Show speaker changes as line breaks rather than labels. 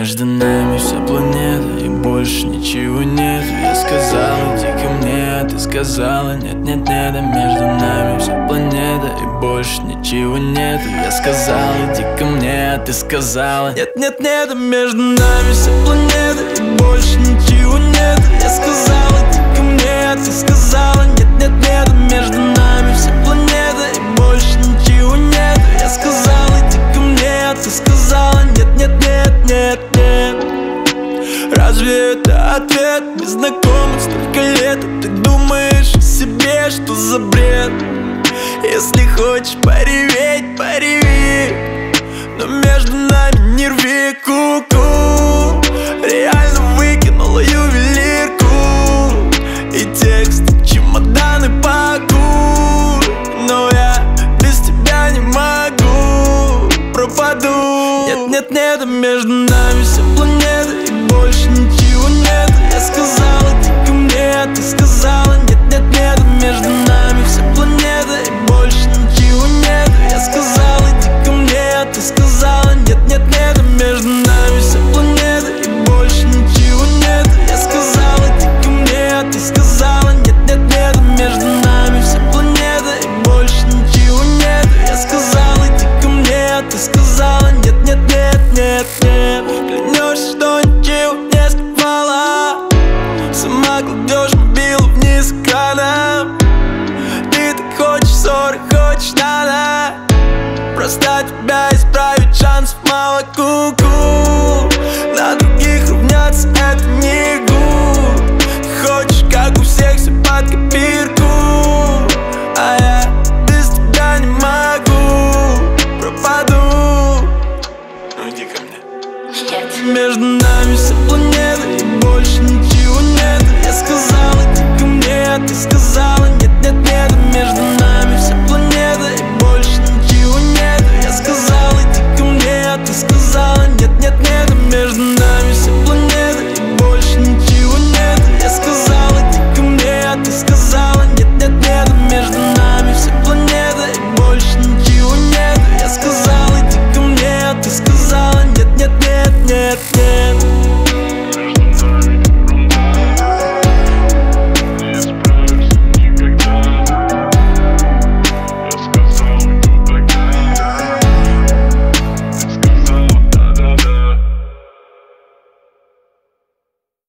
Между нами вся планета и больше ничего нет. Я сказала, иди ко мне, ты сказала, нет, нет, нет. А между нами вся планета и больше ничего нет. Я сказала, иди ко мне, ты сказала, нет, нет, нет. А между нами вся планета и больше ничего нет. Я сказала, иди ко мне, ты сказала, нет, нет, нет. А между нами вся планета и больше ничего нет. Я сказала, иди ко мне, ты сказала, нет, нет, нет, нет, нет. Разве это ответ? Мы знакомы столько лет, а ты думаешь о себе, что за бред? Если хочешь пореветь, пореви, но между нами не рви, ку-ку. Реально выкинула ювелирку и текст, чемоданы пакуй. Но я без тебя не могу, пропаду. Нет, нет, нет, а между нами вся планета и больше ничего нет. Я сказала, иди ко мне, ты сказала, нет, нет, нет. А между нами вся планета и больше ничего нет. Я сказала, иди ко мне, ты сказала, нет, нет, нет. А между нами вся планета и больше ничего нет. Я сказала, иди ко мне, ты сказала, нет, нет, нет. А между нами вся планета и больше ничего нет. Я сказала, иди ко мне, ты сказала, нет, нет, нет, нет, нет. Клянешься, что ничего не скрывала, сама кладешь мобилу вниз экраном. Ты так хочешь ссоры, хочешь надо, просто тебя исправить шансов мало, ку-ку. На других равняться это не игру. Ты хочешь, как у всех, все под копирку, а я без тебя не могу, пропаду. Ну иди ко мне. Между нами вся планета и больше ничего нет. Я сказала, иди ко мне, ты сказала, нет, нет, нет. Между нами